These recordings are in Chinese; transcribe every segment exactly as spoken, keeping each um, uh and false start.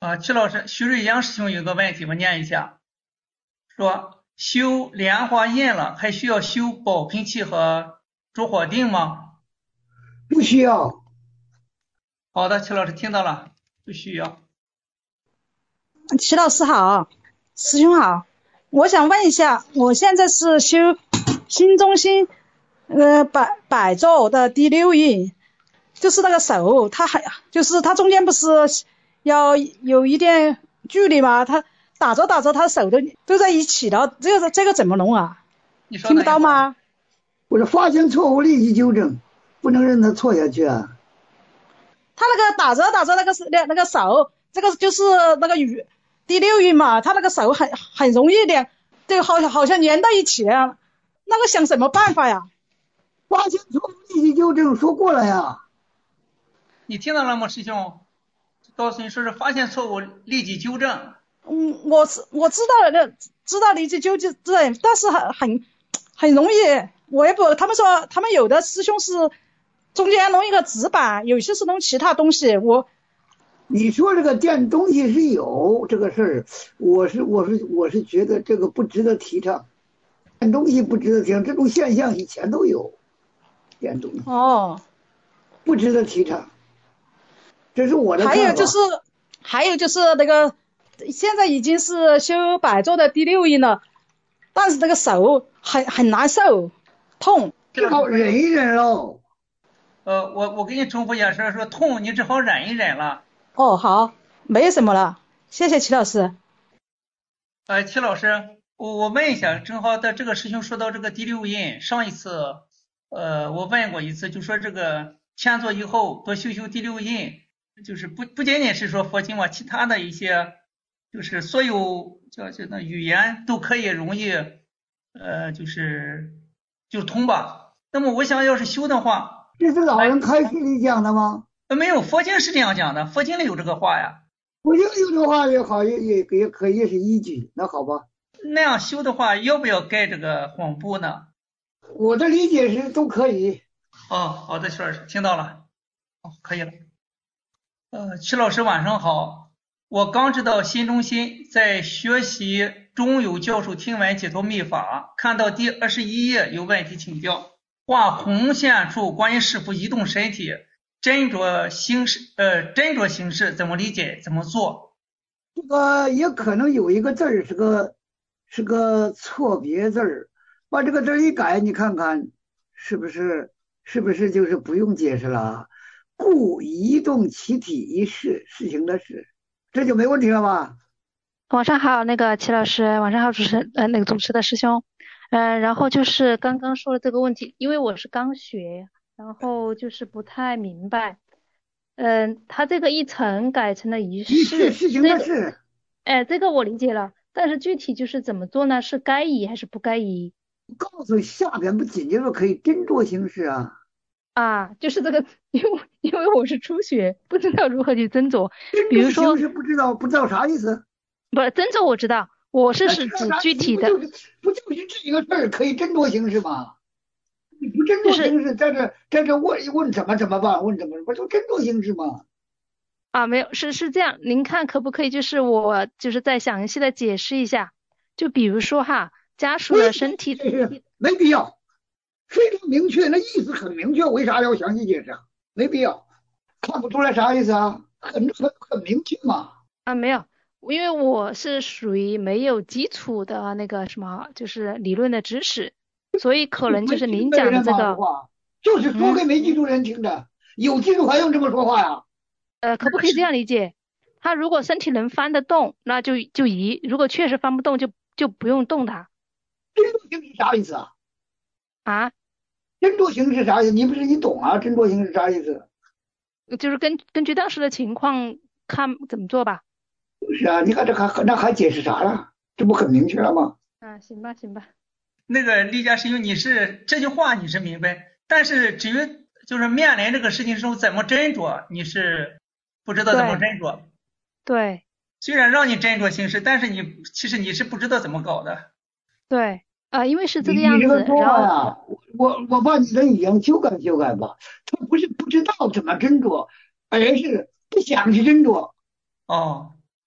啊，曲老师，徐瑞阳师兄有个问题，我念一下，说修莲花印了，还需要修宝瓶器和烛火锭吗？ 不需要。 好的，曲老师听到了，不需要。 齐老师好，师兄好，我想问一下，我现在是修新中心呃百百咒的第六印，就是那个手，它还就是它中间不是要有一点距离吗？它打着打着，它手都都在一起了，这个这个怎么弄啊？ 你说听不到吗？ 我说发现错误立即纠正，不能让它错下去啊。 他那个打着打着那个那那个手，这个就是那个语第六印嘛，他那个手很很容易的，就好像好像粘到一起了。那个想什么办法呀？ 发现错误立即纠正，说过了呀。 你听到了吗，师兄？告诉你说是发现错误立即纠正。 嗯，我我知道了，知道立即纠正，但是很很很容易。我也不，他们说他们有的师兄是中间弄一个纸板，有些是弄其他东西。我你说这个垫东西是有这个事儿，我是我是我是觉得这个不值得提倡，垫东西不值得提倡，这种现象以前都有，垫东西哦， 不值得提倡，这是我的看法。 还有就是，还有就是那个，现在已经是修百咒的第六印了，但是这个手很很难受，痛， 只好忍一忍喽。 呃，我我给你重复一下，说说痛，你只好忍一忍了。 哦，好，没什么了，谢谢齐老师。 呃，齐老师，我我问一下，正好的这个师兄说到这个第六印，上一次，呃，我问过一次，就说这个签座以后多修修第六印，就是不不仅仅是说佛经嘛，其他的一些，就是所有叫叫那语言都可以容易，呃，就是就通吧。那么我想要是修的话， 这是老人开示里讲的吗？ 呃，没有，佛经是这样讲的，佛经里有这个话呀。 佛经有这话也好，也也也可以是依据，那好吧。 那样修的话，要不要盖这个黄布呢？ 我的理解是都可以。 哦，好的，徐老师，听到了。哦，可以了。呃，曲老师晚上好，我刚知道新中心在学习中有教授听闻解脱秘法，看到第二十一页有问题请教。画红线处关于师父移动身体斟酌形式，呃，斟酌形式怎么理解？怎么做？ 这个也可能有一个字儿是个是个错别字儿，把这个字儿一改，你看看是不是是不是就是不用解释了？故移动其体一事，事情的事，这就没问题了吧？ 晚上好，那个齐老师，晚上好，主持呃那个主持的师兄，嗯、呃，然后就是刚刚说的这个问题，因为我是刚学，然后就是不太明白，嗯、呃，他这个一层改成了一一事， 室， 事情这个， 的事。 哎，这个我理解了，但是具体就是怎么做呢？是该移还是不该移告诉下边不紧接着可以斟酌形式啊？ 啊？就是这个，因为因为我是初学，不知道如何去斟酌， 斟酌比如说， 形式不知道不知道啥意思？ 不是斟酌我知道，我是那是指知道啥意思？ 具体的。 不就是不就是这个事儿可以斟酌形式吗？你不斟就是酌形式，在这在这问问怎么怎么办？问怎么不就斟酌形式吗？ 啊，没有，是是这样，您看可不可以就是我就是再详细的解释一下，就比如说哈，家属的身体， 这是没必要，非常明确，那意思很明确，为啥要详细解释啊？没必要，看不出来啥意思啊？很很很明确嘛。 啊，没有，因为我是属于没有基础的那个什么，就是理论的知识，所以可能就是您讲的这个， 话，就是说给嗯， 没基础人听的，有基础还用这么说话呀？ 呃，可不可以这样理解？他如果身体能翻得动，那就就移；如果确实翻不动，就就不用动它斟酌形式啥意思啊？ 啊。 斟酌形式啥意思？你不是你懂啊？斟酌形式啥意思？ 就是根根据当时的情况看怎么做吧。 不是啊，你看这还那还解释啥了？这不很明确了吗？ 啊，行吧，行吧。 那个李家师兄，你是这句话你是明白，但是至于就是面临这个事情的时候怎么斟酌，你是不知道怎么对斟酌。 对虽然让你斟酌形式，但是你其实你是不知道怎么搞的。 对，啊、因为是这你个样子， 你这个说然后话呀，我我把你的语言修改修改吧。他不是不知道怎么斟酌，而是不想去斟酌。 哦，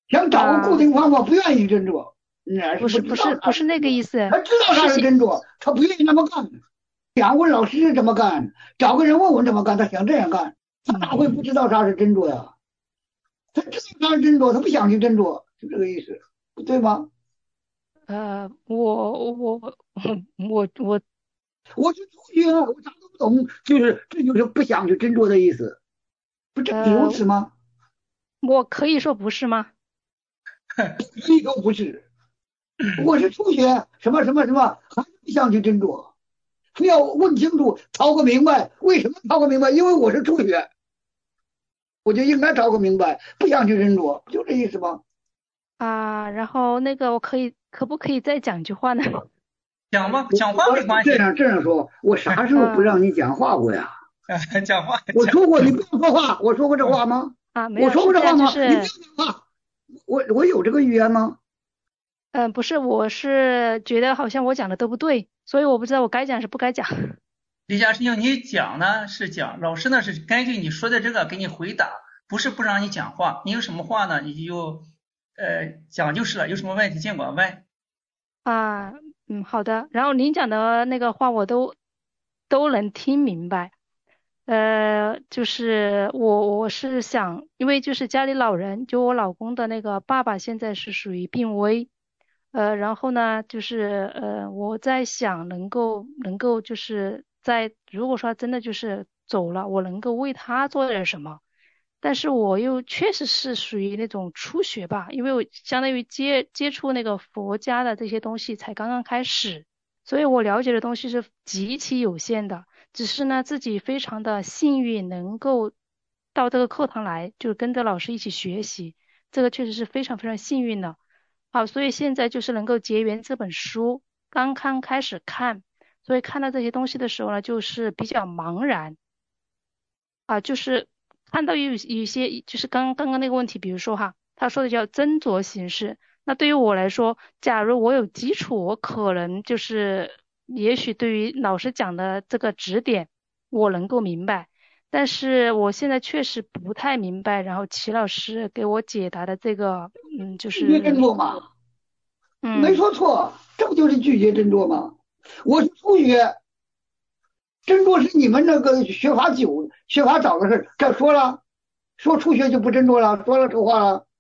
想找个固定方法，不愿意斟酌，那不是不是不是那个意思， 他知道他是斟酌，他不愿意那么干。想问老师怎么干，找个人问问怎么干，他想这样干，他哪会不知道啥是斟酌呀？他知道啥是斟酌，他不想去斟酌，是这个意思，对吗？ 呃，我我我我我我是同学，我啥都不懂，就是这就是不想去斟酌的意思，不正是如此吗？ 我可以说不是吗？ 可以说不是。我是初学，什么什么什么，还是不想去斟酌，非要问清楚，讨个明白。为什么讨个明白？因为我是初学，我就应该讨个明白，不想去斟酌，就这意思吗？ 啊，然后那个我可以可不可以再讲句话呢？ 讲吧，讲话没关系。 这样这样说，我啥时候不让你讲话过呀？ 讲话。 我说过你不要说话，我说过这话吗？ 啊，没有。 我说过这话吗？ 就是、 你不要讲话。我我有这个语言吗？ 嗯、呃，不是，我是觉得好像我讲的都不对，所以我不知道我该讲是不该讲。 李家师兄，你讲呢是讲，老师呢是根据你说的这个给你回答，不是不让你讲话。你有什么话呢，你就呃讲就是了，有什么问题尽管问。 啊，嗯，好的。然后您讲的那个话我都都能听明白。呃，就是我我是想，因为就是家里老人，就我老公的那个爸爸现在是属于病危，呃，然后呢，就是呃，我在想能够能够就是在如果说真的就是走了，我能够为他做点什么。但是我又确实是属于那种初学吧，因为我相当于接接触那个佛家的这些东西才刚刚开始，所以我了解的东西是极其有限的。只是呢，自己非常的幸运，能够到这个课堂来，就跟着老师一起学习，这个确实是非常非常幸运的。好，所以现在就是能够结缘这本书，刚刚开始看，所以看到这些东西的时候呢，就是比较茫然啊，就是看到有有一些就是刚刚刚那个问题，比如说哈，他说的叫斟酌形式。那对于我来说，假如我有基础，我可能就是也许对于老师讲的这个指点，我能够明白。但是我现在确实不太明白，然后齐老师给我解答的这个，嗯，就是拒绝斟酌嘛， 嗯， 没说错，这不就是拒绝斟酌吗？我是初学，斟酌是你们那个学法久、学法早的事，这说了，说初学就不斟酌了，说了这话了。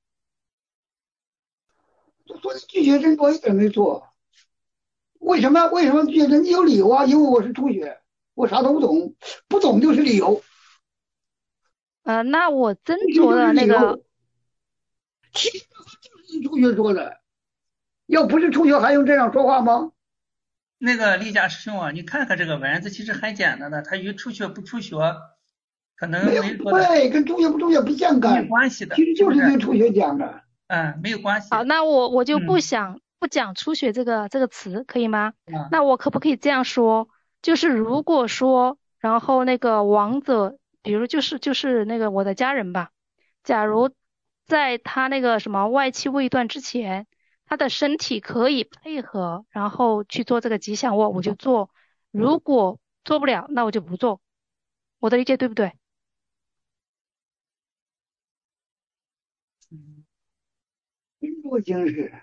说拒绝斟酌一点没错。为什么？为什么拒绝斟酌？有理由啊，因为我是初学，我啥都不懂，不懂就是理由。 呃，那我斟酌的那个， 其实就是初学说的，要不是初学还用这样说话吗？ 那个李家师兄啊，你看看这个文字，其实很简单的，它与初学不初学可能没有对，跟初学不初学不相干， 没有关系的， 其实就是对初学讲的。 嗯，没有关系。 好，那我我就不嗯想、不讲初学这个这个词，可以吗？ 啊那我可不可以这样说？就是如果说，然后那个亡者，比如就是就是那个我的家人吧，假如在他那个什么外气未断之前，他的身体可以配合，然后去做这个吉祥卧，我就做；如果做不了，那我就不做。我的理解对不对？ 嗯， 斟酌形式。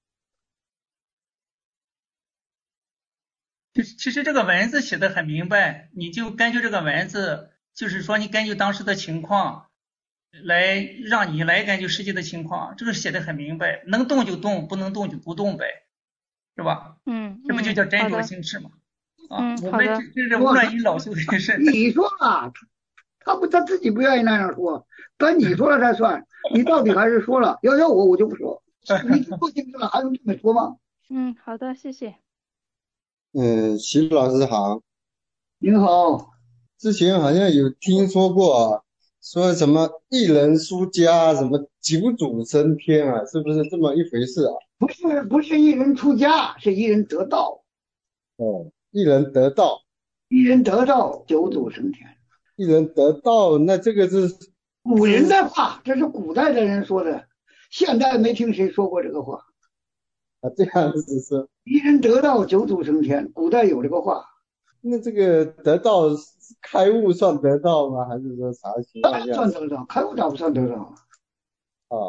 其实其实这个文字写的很明白，你就根据这个文字，就是说你根据当时的情况来让你来根据实际的情况，这个写的很明白，能动就动，不能动就不动呗，是吧？ 嗯， 这不就叫斟酌嗯好的形式吗？啊， 嗯， 我们好的。 这这是无论你老修的是， 你说了，他不他自己不愿意那样说，但你说了才算。你到底还是说了，要要我我就不说。你说清楚了还用这么说吗？ 嗯，好的，谢谢。 嗯，齐老师好。 您好， 之前好像有听说过啊，说什么一人出家，什么九祖升天啊，是不是这么一回事啊？ 不是不是一人出家，是一人得道， 哦，一人得道， 一人得道九祖升天。 一人得道，那这个是古人的话，这是古代的人说的，现代没听谁说过这个话。 啊这样子是， 一人得道九祖升天，古代有这个话。 那这个得道开悟算得道吗？还是说啥情当然况下？ 算得道，开悟咋不算得道啊，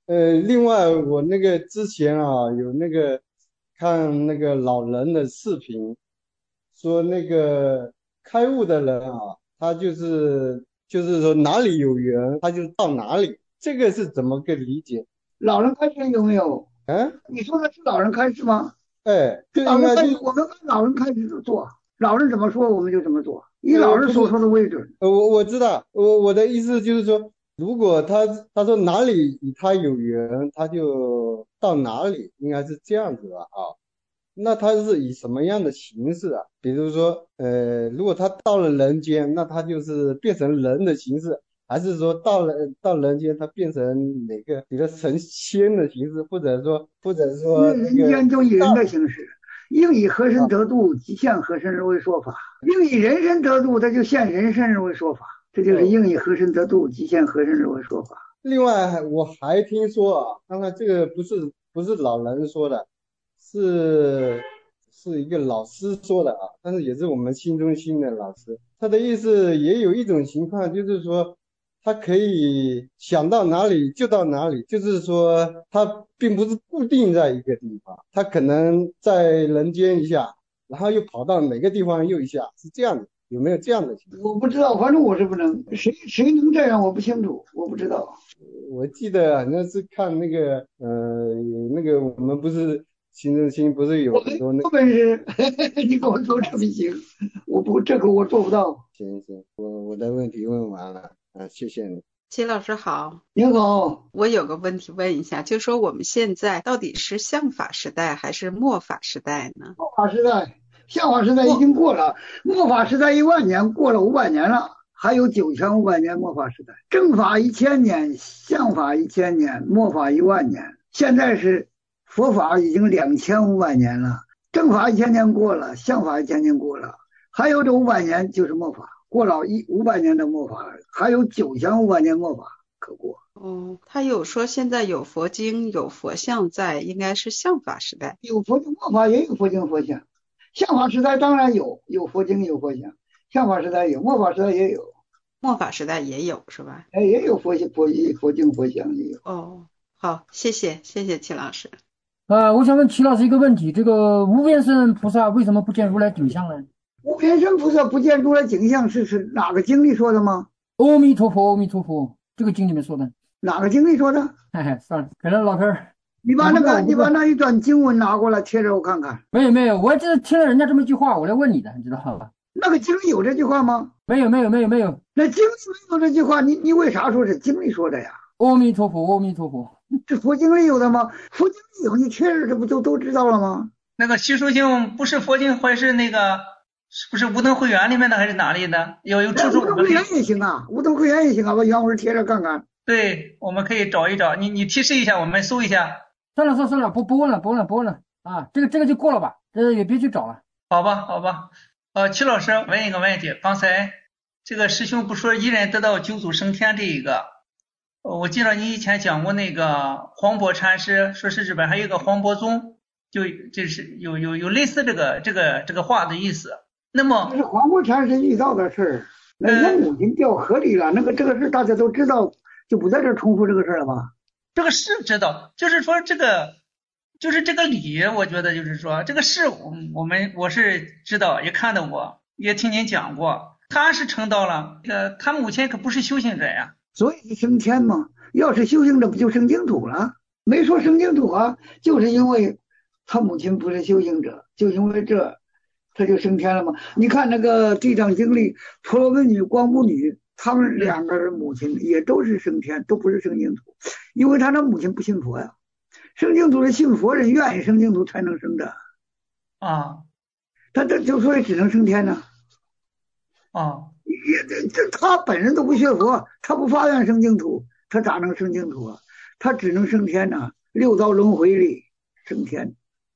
呃，另外我那个之前啊有那个看那个老人的视频，说那个开悟的人啊，他就是就是说哪里有缘他就到哪里，这个是怎么个理解？ 老人开示有没有？ 嗯， 你说的是老人开示吗？ 哎，就老人开示， 应该就我们按老人开始做，老人怎么说我们就怎么做，以老呃不是人所说的为准。 呃我我知道，我我的意思就是说，如果他他说哪里与他有缘，他就到哪里，应该是这样子吧啊。那他是以什么样的形式啊？比如说，呃，如果他到了人间，那他就是变成人的形式，还是说到了到人间，他变成哪个，比如成仙的形式，或者说或者因为说那个人间就以人的形式，应以和身啊得度，即现和身而为说法；应以人身得度，他就现人身而为说法。这就是哦。 应以和身得度，即现和身而为说法。 另外，我还听说啊，刚才这个不是不是老人说的，是是一个老师说的啊，但是也是我们新中心的老师。他的意思也有一种情况，就是说他可以想到哪里就到哪里，就是说他并不是固定在一个地方，他可能在人间一下，然后又跑到哪个地方又一下，是这样的。有没有这样的情况？ 我不知道，反正我是不能，谁谁能这样我不清楚，我不知道。 我记得好像是看那个，呃，那个我们不是新中心不是有我没很多那个。 有本事，你跟我说这不行，我不这个我做不到。 行行，我我的问题问完了啊，谢谢你。 齐老师好， 您好， 我有个问题问一下，就说我们现在到底是相法时代还是末法时代呢？ 末法时代，相法时代已经过了，末法时代一万年过了五百年了，还有九千五百年末法时代。正法一千年，相法一千年，末法一万年。现在是佛法已经两千五百年了，正法一千年过了，相法一千年过了，还有这五百年就是末法，过了一五百年的末法，还有九千五百年末法可过。 哦，他有说现在有佛经有佛像在，应该是相法时代。 有佛经末法也有佛经佛像，相法时代当然有，有佛经有佛像，相法时代有，末法时代也有， 末法时代也有是吧？ 哎，也有佛佛佛经佛像也有。 哦，好，谢谢谢谢齐老师。 呃，我想问齐老师一个问题：这个无边身菩萨为什么不见如来景象呢？ 无边身菩萨不见如来景象是是哪个经里说的吗？ 阿弥陀佛，阿弥陀佛，这个经里面说的。 哪个经里说的？ 嘿嘿，算了，可能老头儿， 你把那我不知道我不知道个你把那一段经文拿过来贴着我看看。 没有没有，我只是听了人家这么一句话，我来问你的，你知道吧？ 那个经里有这句话吗？ 没有没有没有没有， 那经里没有这句话，你你为啥说是经里说的呀？ 阿弥陀佛，阿弥陀佛。 这佛经里有的吗？佛经里有，你贴着这不就都知道了吗？ 那个习书经不是佛经，还是那个是不是无灯会员里面的，还是哪里的？有有注注无灯会员也行啊，无灯会员也行啊，把原文贴着看看。 对，我们可以找一找，你你提示一下，我们搜一下。 算了算了算了，不不问了不问了不问了啊，这个这个就过了吧，这也别去找了。 好吧好吧，呃，齐老师问一个问题，刚才这个师兄不说一人得到九祖升天这一个，呃我记得你以前讲过那个黄渤禅师，说是日本还有一个黄渤宗，就就是有有有类似这个这个这个话的意思。那么这是黄国禅师遇到的事儿，那人母亲掉河里了，那个这个事大家都知道，就不在这重复这个事了吧？ 这个是知道，就是说这个就是这个理，我觉得就是说这个事，我我们我是知道，也看到过，也听您讲过，他是成道了，呃，他母亲可不是修行者呀。 所以升天嘛，要是修行者不就升净土了？没说升净土啊，就是因为他母亲不是修行者，就因为这他就升天了嘛。你看那个地藏经里，婆罗门女、光目女，他们两个人母亲也都是升天，都不是升净土，因为他的母亲不信佛呀。升净土是信佛人愿意升净土才能升的啊， 他这就所以只能升天呢。 啊， 也这这他本人都不学佛，他不发愿升净土，他咋能升净土啊？他只能升天呐、啊，六道轮回里升天。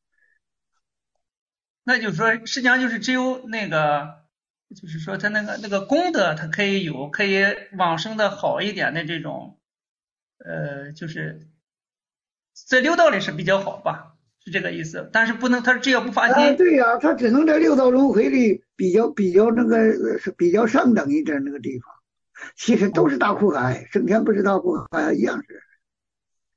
那就是说，实际上就是只有那个，就是说他那个那个功德，他可以有，可以往生的好一点的这种，呃，就是在六道里是比较好吧，是这个意思。但是不能，他只要不发心， 啊，对呀、啊，他只能在六道轮回里比较比较那个是比较上等一点那个地方，其实都是大苦海，升天不是大苦海一样是。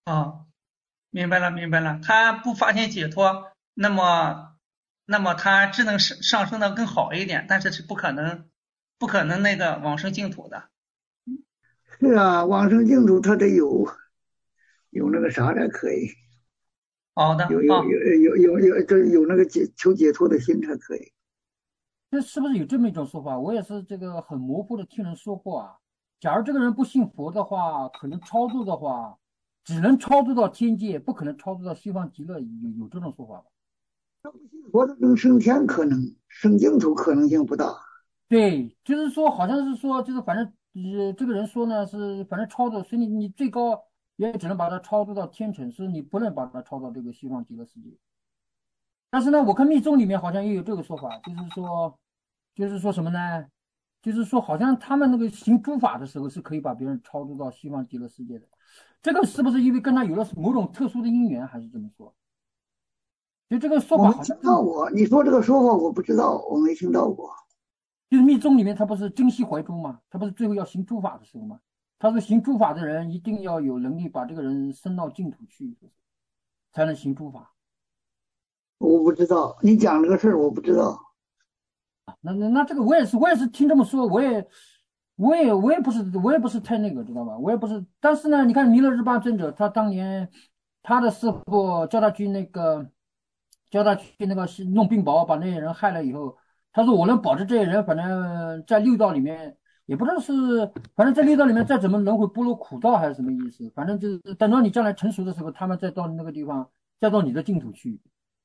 啊，明白了明白了，他不发现解脱，那么那么他只能上上升的更好一点，但是是不可能不可能那个往生净土的。 是啊，往生净土他得有有那个啥才可以， 好的有有啊， 有有有有这有那个解求解脱的心才可以。 这是不是有这么一种说法？我也是这个很模糊的听人说过啊。假如这个人不信佛的话，可能超度的话，只能超度到天界，不可能超度到西方极乐，有有这种说法吗？ 佛的能升天可能，升净土可能性不大。 对，就是说，好像是说，就是反正呃，这个人说呢是，反正超度，所以你你最高也只能把它超度到天城，是你不能把它超到这个西方极乐世界。但是呢，我看密宗里面好像也有这个说法，就是说，就是说什么呢？就是说，好像他们那个行诸法的时候是可以把别人超度到西方极乐世界的。这个是不是因为跟他有了某种特殊的因缘，还是怎么说？就这个说我没听法好像到过，你说这个说法我不知道，我没听到过。 就是密宗里面他不是珍惜怀中嘛，他不是最后要行诸法的时候嘛，他说行诸法的人一定要有能力把这个人升到净土去，才能行诸法。 我不知道，你讲这个事儿我不知道。 那那那这个我也是我也是听这么说，我也我也我也不是我也不是太那个知道吧？我也不是，但是呢，你看弥勒日巴尊者，他当年他的师傅叫他去那个叫他去那个弄病雹，把那些人害了以后，他说我能保证这些人，反正在六道里面也不知道是，反正在六道里面再怎么轮回不入苦道还是什么意思，反正就是等到你将来成熟的时候，他们再到那个地方，再到你的净土去。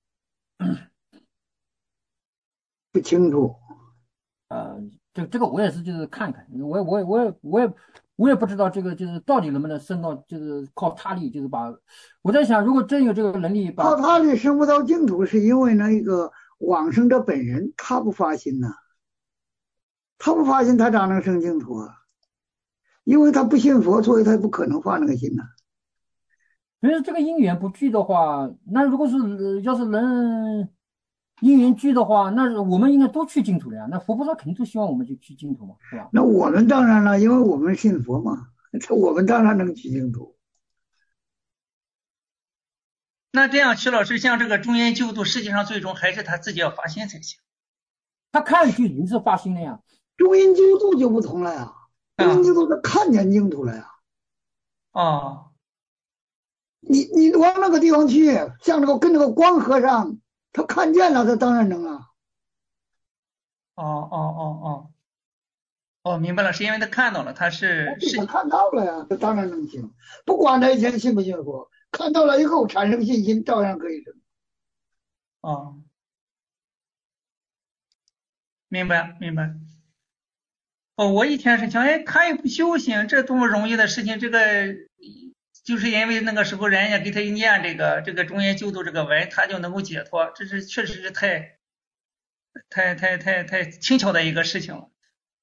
不清楚。 呃，这这个我也是就是看看，我也我也我也我也我也不知道这个就是到底能不能升到，就是靠他力，就是把我在想，如果真有这个能力把， 靠他力升不到净土，是因为那个往生者本人他不发心呐、他不发心，他咋能升净土啊？因为他不信佛，所以他不可能发那个心呐、 所以这个因缘不聚的话，那如果是呃要是能因缘聚的话，那我们应该都去净土了呀。那佛菩萨肯定都希望我们就去净土嘛，是吧？ 那我们当然了，因为我们信佛嘛，我们当然能去净土。 那这样，曲老师，像这个中阴救度，实际上最终还是他自己要发心才行。 他看就已经是发心了呀。 中阴救度就不同了呀，中阴啊救度他看见净土了呀。 哦你你往那个地方去，像那个跟那个光和尚，他看见了，他当然能啊。 哦哦哦哦哦，明白了，是因为他看到了，他是他是看到了呀，他当然能行。不管他以前信不信佛，看到了以后产生信心，照样可以生。 哦，明白明白。哦，我一天是想，哎，他也不修行，这多么容易的事情，这个就是因为那个时候人家给他一念这个这个中阴救度这个文，他就能够解脱，这是确实是太太太太太轻巧的一个事情了。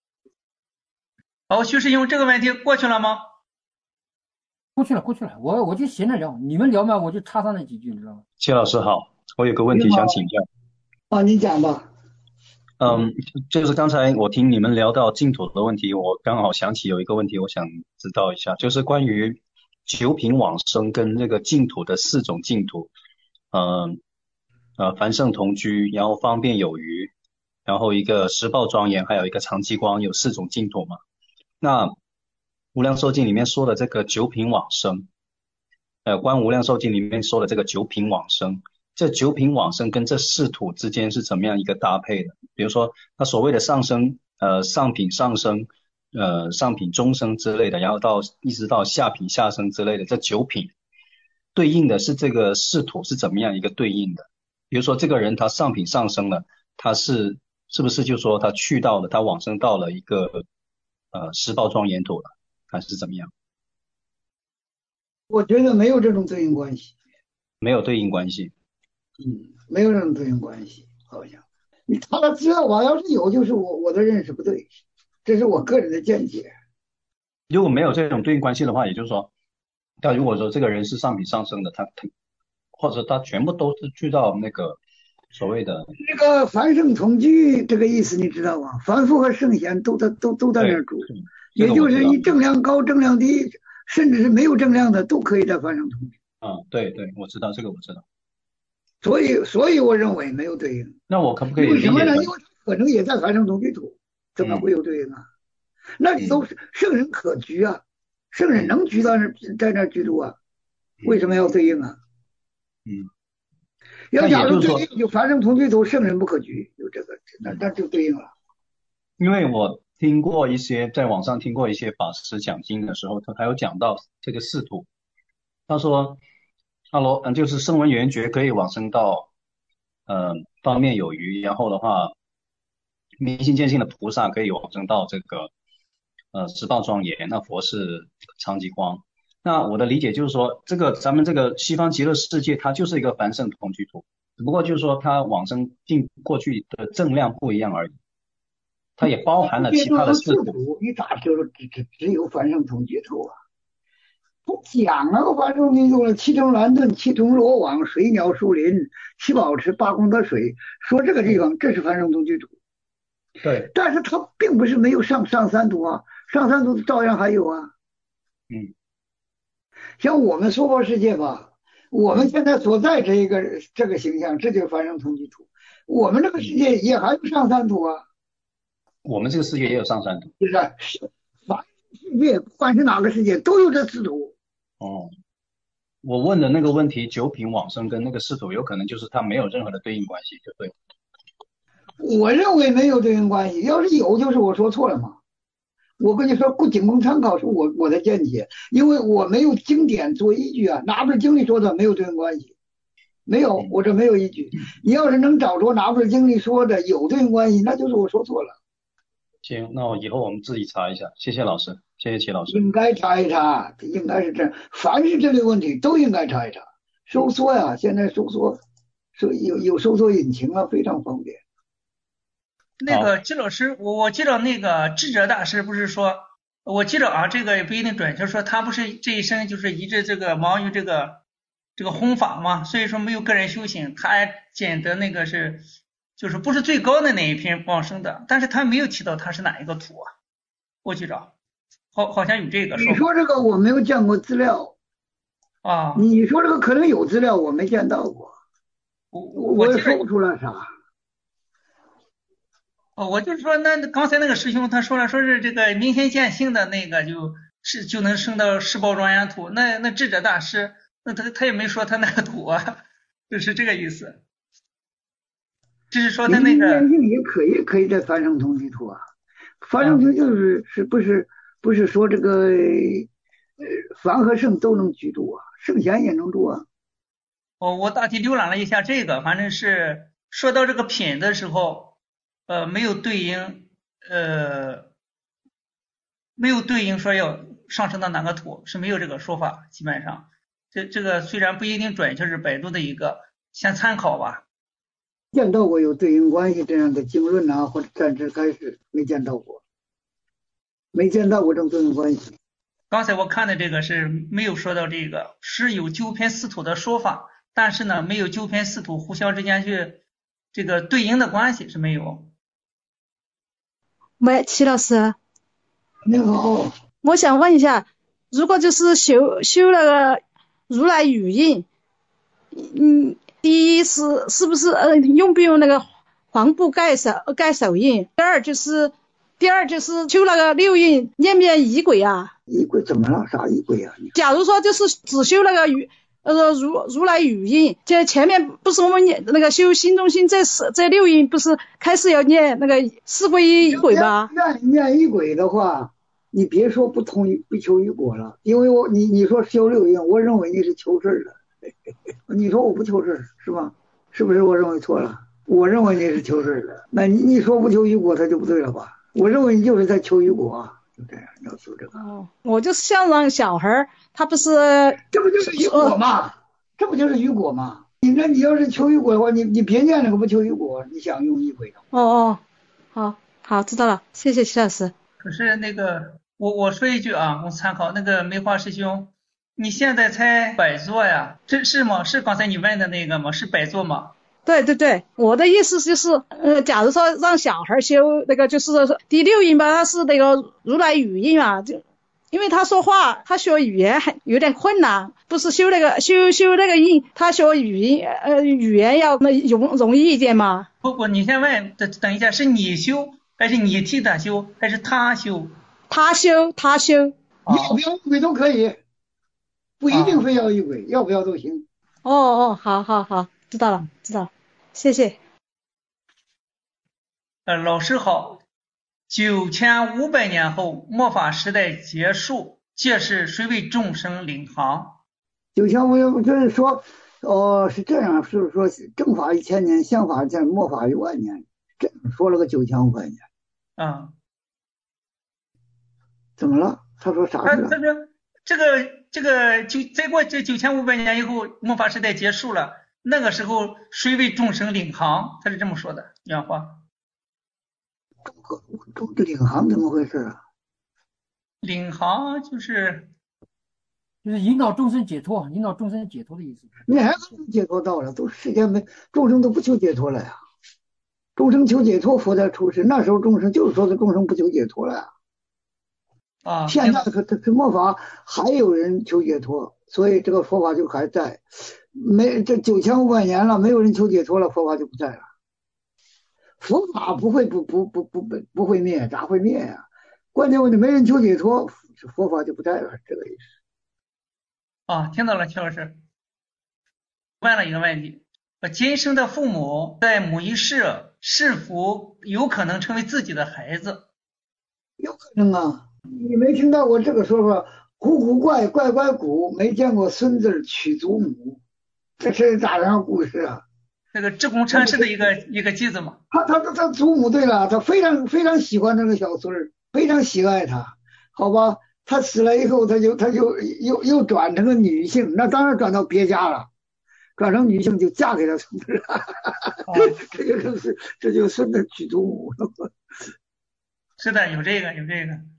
好，徐师兄，这个问题过去了吗？ 过去了，过去了，我我就闲着聊，你们聊嘛，我就插上那几句，你知道吗？ 谢老师好，我有个问题想请教。 啊，你讲吧。 嗯，就是刚才我听你们聊到净土的问题，我刚好想起有一个问题，我想知道一下，就是关于九品往生跟那个净土的四种净土，呃呃，凡圣同居，然后方便有余，然后一个十报庄严，还有一个长期光，有四种净土嘛？那无量寿经里面说的这个九品往生，呃，观无量寿经里面说的这个九品往生，这九品往生跟这四土之间是怎么样一个搭配的？比如说，他所谓的上升，呃，上品上升，呃，上品中升之类的，然后到一直到下品下升之类的，这九品对应的是这个四土是怎么样一个对应的？比如说，这个人他上品上升了，他是是不是就说他去到了，他往生到了一个呃十报庄严土了，还是怎么样？ 我觉得没有这种对应关系。 没有对应关系。 嗯，没有这种对应关系，好像。你他的知道吧？要是有，就是我我的认识不对，这是我个人的见解。 如果没有这种对应关系的话，也就是说，但如果说这个人是上品上升的，他他或者他全部都是去到那个所谓的这个凡圣同居这个意思你知道吗？凡夫和圣贤都在都都在那儿住，也就是一正量高正量低， 甚至是没有正量的都可以在凡圣同居。 嗯，对对，我知道这个，我知道。 所以，所以我认为没有对应。 那我可不可以为什么呢？ 理解成因为可能也在凡圣同居土，怎么会有对应啊？那里都是圣人可居啊，圣人能居到那，在那居住啊，为什么要对应啊？ 嗯， 要假如对应，就凡圣同居土，圣人不可居，有这个，那那就对应了。 因为我听过一些，在网上听过一些法师讲经的时候，他还有讲到这个四土，他说，哈罗，嗯，就是声闻缘觉可以往生到，呃，方面有余，然后的话，明心见性的菩萨可以往生到这个，呃，十报庄严，那佛是常寂光。那我的理解就是说，这个咱们这个西方极乐世界，它就是一个凡圣同居土，只不过就是说它往生进过去的正量不一样而已。它也包含了其他的四土。 你咋就是只只只有凡圣同居土啊？不讲那个凡圣同居土了，七重蓝盾、七重罗网、水鸟树林、七宝池、八功德水，说这个地方这是凡圣同居土。 对。 但是它并不是没有上上三土啊，上三土照样还有啊。 嗯。 像我们娑婆世界吧，我们现在所在这一个这个形象，这就是凡圣同居土。我们这个世界也还有上三土啊。 我们这个世界也有上三土， 就是凡世界，不管是哪个世界，都有这四土。 哦，我问的那个问题，九品往生跟那个四土，有可能就是它没有任何的对应关系，就对。 我认为没有对应关系，要是有，就是我说错了嘛。我跟你说，不仅供参考是我我的见解，因为我没有经典做依据啊，哪本经里说的没有对应关系？没有，我这没有依据。你要是能找着哪本经里说的有对应关系，那就是我说错了。 行，那我以后我们自己查一下。谢谢老师，谢谢齐老师。 应该查一查，应该是这样。凡是这类问题都应该查一查。收缩呀，现在收缩，所以有有收缩引擎了，非常方便。 那个季老师，我我记得那个智者大师不是说，我记得啊，这个也不一定准确，说他不是这一生就是一直这个忙于这个这个弘法嘛，所以说没有个人修行，他还捡得那个是。就是不是最高的那一批往生的，但是他没有提到他是哪一个土啊？我记着，好好像有这个说。 你说这个我没有见过资料啊。 你说这个可能有资料，我没见到过。 我我也说不出来啥。 哦，我就是说，那刚才那个师兄他说了，说是这个明心见性的那个就是就能升到十报庄严土，那那智者大师，那他他也没说他那个土啊，就是这个意思。就是说他那个明心也可以可以在凡圣同居土啊，凡圣同居就是是不是不是说这个呃凡和圣都能居住啊，圣贤也能住啊。 哦，我大体浏览了一下这个，反正是说到这个品的时候，呃，没有对应，呃，没有对应说要上升到哪个土，是没有这个说法，基本上这这个虽然不一定准确，是百度的一个先参考吧。 见到过有对应关系这样的经论啊，或者暂时开始没见到过，没见到过这种对应关系。 刚才我看的这个是没有说到这个，是有九品四土的说法，但是呢，没有九品四土互相之间去这个对应的关系是没有。 喂，齐老师。 你好。 我想问一下，如果就是修修那个如来语印，嗯。第一是是不是呃用不用那个黄布盖手盖手印？第二就是第二就是修那个六印念不念仪轨啊？ 仪轨怎么了？啥仪轨啊？ 假如说就是只修那个语呃如如来语印，这前面不是我们念那个修心中心这四这六印不是开始要念那个四皈依仪轨吧？ 念念仪轨的话，你别说不同意不求仪果了，因为我你你说修六印，我认为你是求事的。你说我不求事是吧？是不是我认为错了？我认为你是求事的，那你你说不求于果，他就不对了吧？我认为你就是在求于果，就这样要求这个。 哦，我就是想让小孩，他不是这不就是于果吗？这不就是于果吗？你那你要是求于果的话，你你别念那个不求于果，你想用仪轨的。 哦哦，好，好，知道了，谢谢齐老师。 可是那个，我我说一句啊，我参考那个梅花师兄。你现在才百座呀？这是吗？是刚才你问的那个吗？是百座吗？ 对对对，我的意思就是，呃，假如说让小孩修那个，就是第六印吧，它是那个如来语印嘛，就因为他说话，他学语言还有点困难，不是修那个修修那个音，他学语言呃语言要那容容易一点吗？ 不不，你先问，等等一下，是你修还是你替他修还是他修？ 他修他修。 要不要异轨都可以，不一定非要异轨，要不要都行。 哦哦，好好好，知道了知道了，谢谢。 呃，老师好，九千五百年后末法时代结束，届时谁为众生领航？ 九千五就是说，哦，是这样，是说正法一千年，相法一千，末法一万年，这说了个九千五百年。 嗯， 怎么了？他说啥事了？ 他他说这个这个就再过这九千五百年以后，末法时代结束了，那个时候谁为众生领航？他是这么说的原话。 中这领航怎么回事啊？ 领航就是就是引导众生解脱，引导众生解脱的意思。 你还不解脱到了？都世间没众生都不求解脱了呀。众生求解脱，佛才出世。那时候众生就是说的众生不求解脱了呀。 啊， 现在可这末法还有人求解脱，所以这个佛法就还在。没这九千五百年了，没有人求解脱了，佛法就不在了。佛法不会不不不不不不会灭，咋会灭呀？关键问题没人求解脱，佛法就不在了，这个意思。 啊，听到了，邱老师。问了一个问题：今生的父母在某一世是否有可能成为自己的孩子？ 有可能啊，你没听到过这个说法？古古怪怪怪古，没见过孙子娶祖母，这是咋样故事啊？ 这个智公禅师的一个一个句子嘛。 他他他他祖母对了，他非常非常喜欢这个小孙儿，非常喜爱他，好吧？他死了以后，他就他就又又转成个女性，那当然转到别家了，转成女性就嫁给他孙子了。 哦、 这个就是这就孙子娶祖母。 是的，有这个有这个。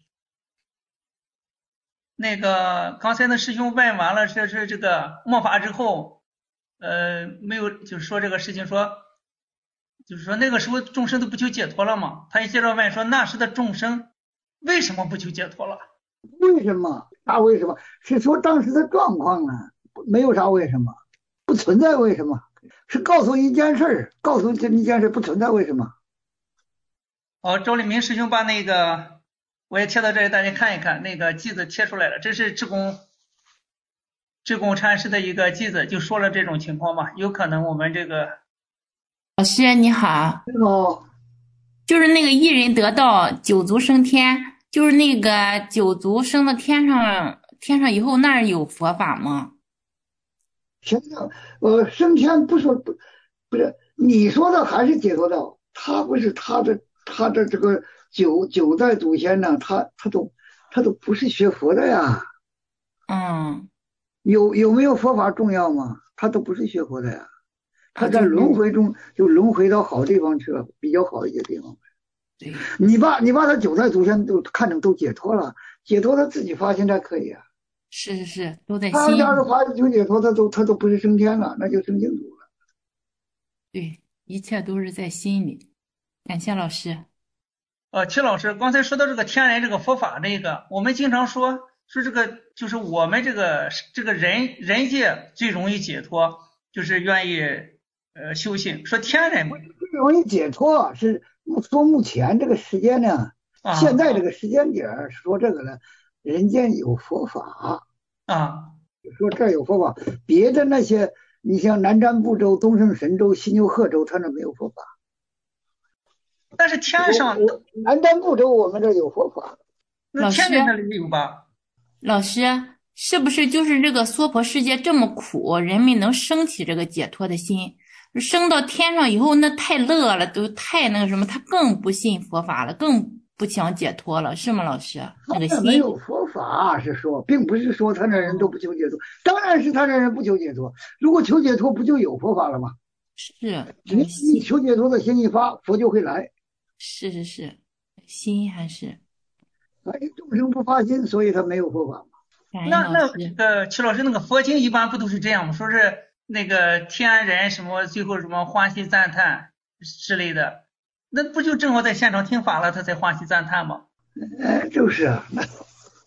那个刚才那师兄问完了，这是这个末法之后，呃，没有就是说这个事情说，就是说那个时候众生都不求解脱了嘛？他接着问说，那时的众生为什么不求解脱了？ 为什么？啥为什么？是说当时的状况呢？没有啥为什么，不存在为什么，是告诉一件事，告诉这一件事不存在为什么。 哦，赵立明师兄把那个我也贴到这里，大家看一看，那个句子贴出来了，这是智公智公禅师的一个句子，就说了这种情况嘛，有可能我们这个老师你好， 你好， 就是那个一人得道，九族升天，就是那个九族升到天上，天上以后那儿有佛法吗？ 现在呃升天不说不不是你说的还是解脱道，他不是他的他的这个九九代祖先呢，他他都他都不是学佛的呀。 嗯， 有有没有佛法重要吗？他都不是学佛的呀，他在轮回中就轮回到好地方去了，比较好一些地方。 对， 你把你把他九代祖先都看成都解脱了，解脱他自己发现才可以啊。 是是是，都在他心里。 要是发现求解脱，他都他都不是升天了，那就升净土了。 对，一切都是在心里。感谢老师。 呃，齐老师刚才说到这个天人这个佛法这个，我们经常说说这个就是我们这个这个人人界最容易解脱，就是愿意呃修行。说天人最容易解脱是说目前这个时间呢， 啊、 现在这个时间点说这个呢，人间有佛法啊， 说这儿有佛法，别的那些你像南瞻部洲、东胜神州、西牛贺州，他那没有佛法。 但是天上南瞻部洲我们这有佛法， 那天人那里有吧？ 老师，是不是就是这个娑婆世界这么苦，人们能升起这个解脱的心？升到天上以后，那太乐了，都太那个什么，他更不信佛法了，更不想解脱了，是吗？老师，那个心没有佛法是说，并不是说他那人都不求解脱，当然是他那人不求解脱。如果求解脱，不就有佛法了吗？ 是， 你你求解脱的心一发，佛就会来。 是是是，心还是。 哎，众生不发心，所以他没有佛法嘛。 那那这个齐老师，那个佛经一般不都是这样吗？说是那个天人什么最后什么欢喜赞叹之类的，那不就正好在现场听法了，他才欢喜赞叹吗？ 哎，就是啊，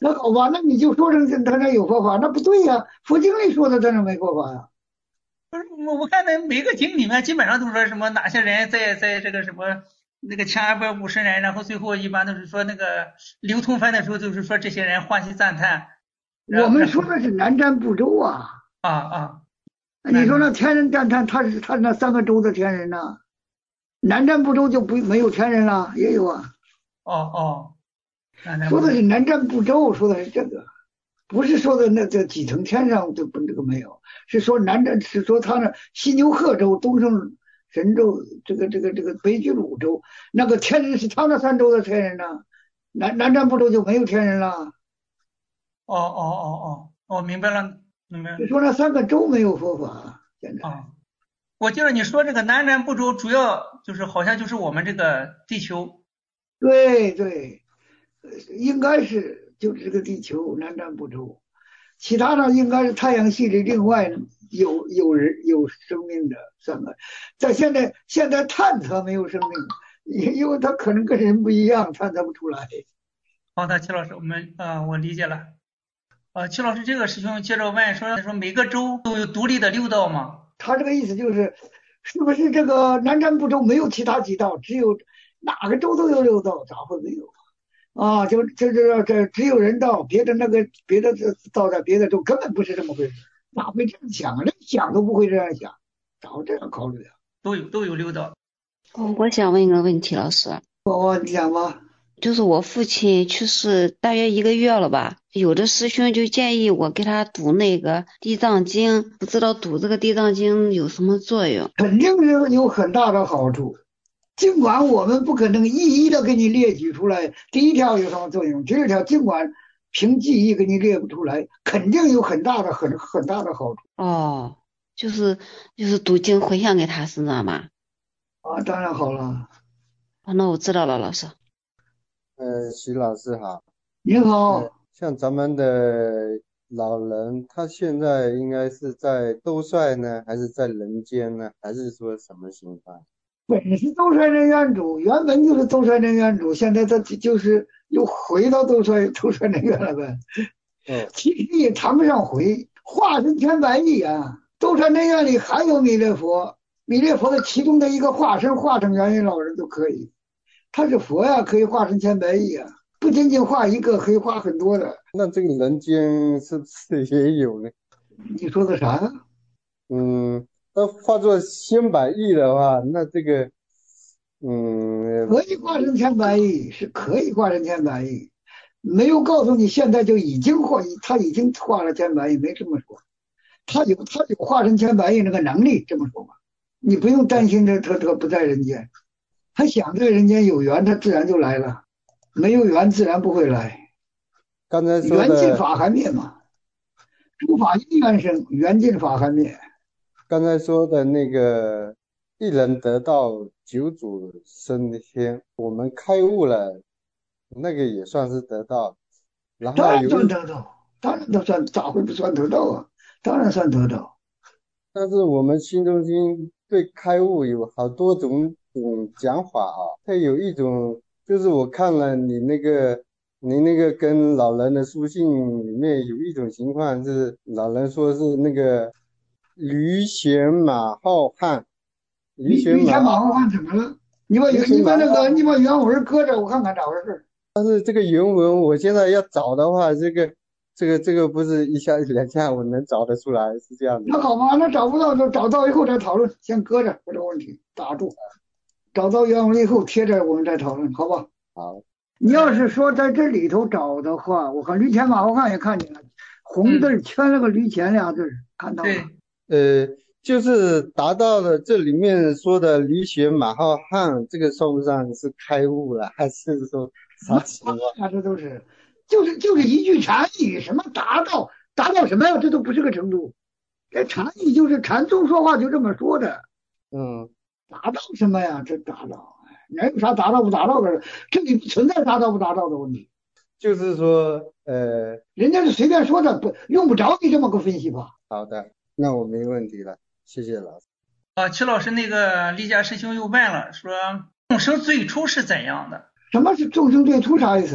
那好吧，那你就说成他那有佛法，那不对呀、佛经里说的他那没佛法呀、 不是我我看那每个经里面基本上都说什么哪些人在在这个什么那个前二百五十人，然后最后一般都是说那个流通分的时候，就是说这些人欢喜赞叹。然我后们说的是南瞻部洲啊， 啊啊， 你说那天人赞叹，他是他那三个洲的天人呢、南瞻部洲就不没有天人了，也有啊。 哦哦，那咱说的们是南瞻部洲，说的是这个，不是说的那这几层天上这不这个没有，是说南瞻是说他那西牛贺州、东胜神州、这个这个这个北俱鲁州那个天人是他那三州的天人呢、南南瞻部洲就没有天人了。 哦哦哦哦，我明白了，明白了就说那三个州没有佛法，现在啊。我记得你说这个南瞻部洲主要就是好像就是我们这个地球。 对对，呃应该是就是这个地球南瞻部洲，其他的应该是太阳系里另外有有人有生命的三个，在现在现在探测没有生命，因因为它可能跟人不一样，探测不出来。 好的，齐老师，我们呃我理解了。呃，齐老师，这个师兄接着问说说每个州都有独立的六道吗？ 他这个意思就是，是不是这个南瞻部洲没有其他几道，只有哪个州都有六道，咋会没有？啊，就这这这只有人道，别的那个别的道在别的州根本不是这么回事，哪会这样想啊？连想都不会这样想，咋会这样考虑啊？ 都有都有六道。 哦，我想问一个问题，老师， 哦，你讲吧。 就是我父亲去世大约一个月了吧，有的师兄就建议我给他读那个地藏经，不知道读这个地藏经有什么作用？ 肯定是有很大的好处，尽管我们不可能一一的给你列举出来，第一条有什么作用，第二条尽管凭记忆给你列不出来，肯定有很大的很很大的好处。 哦，就是就是读经回向给他是那吗？ 啊，当然好了。 哦，那我知道了，老师。 呃，徐老师好。 你好。 呃，像咱们的老人，他现在应该是在兜率呢，还是在人间呢，还是说什么情况？ 本是兜率人愿主，原本就是兜率人愿主，现在他就是又回到兜率兜率人愿了呗。 哦， 其实也谈不上回，化身千百亿啊。兜率人愿里还有弥勒佛，弥勒佛的其中的一个化身化成元运老人都可以。他是佛呀，可以化成千百亿啊，不仅仅化一个，可以化很多的。 那这个人间是不是也有呢？ 你说的啥呀？ 嗯，那化作千百亿的话，那这个，嗯， 可以化成千百亿，是可以化成千百亿，没有告诉你现在就已经化，他已经化了千百亿，没这么说。他有他有化成千百亿那个能力，这么说吧，你不用担心这他他不在人间。他想这个人间有缘，他自然就来了；没有缘，自然不会来。 刚才说的缘尽法还灭嘛，诸法因缘生，缘尽法还灭。 刚才说的那个一人得道，九祖升天，我们开悟了，那个也算是得道。然当然后有一， 算得到，当然都算，咋会不算得到啊？当然算得到。 但是我们新中心对开悟有好多种种讲法啊，它有一种就是我看了你那个你那个跟老人的书信里面有一种情况是老人说是那个驴旋马号汉，驴旋马驴旋马后汉怎么了？你把驴旋你把那马号， 个你把原文搁着，我看看咋回事。 但是这个原文我现在要找的话，这个这个这个不是一下两下我能找得出来，是这样的。 那好吧，那找不到就找到以后再讨论，先搁着这个问题打住。找到原文以后贴着我们再讨论，好吧？ 好。 你要是说在这里头找的话，我看驴前马后汉也看见了，红字圈了个驴前俩字，看到了。 呃，就是达到了这里面说的驴旋马号汉，这个算不算是开悟了，还是说啥情况？ 啊，这都是，就是就是一句禅语，什么达到达到什么呀？这都不是个程度。这禅语就是禅宗说话就这么说的。 嗯， 达到什么呀？这达到，哪有啥达到不达到的？这里不存在达到不达到的问题。 就是说，呃， 人家是随便说的，不用不着你这么个分析吧？ 好的，那我没问题了，谢谢老师。 啊，齐老师，那个李家师兄又问了，说众生最初是怎样的？ 什么是众生最初啥意思啊？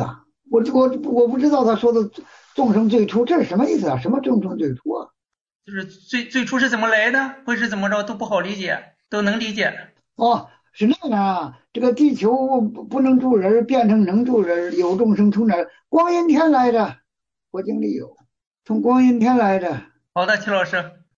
我我我不知道他说的众生最初这是什么意思啊？什么众生最初啊？ 就是最最初是怎么来的，会是怎么着都不好理解，都能理解。 哦，是那样啊，这个地球不不能住人，变成能住人，有众生从哪儿？光阴天来的，佛经里有，从光阴天来的。 好的，齐老师。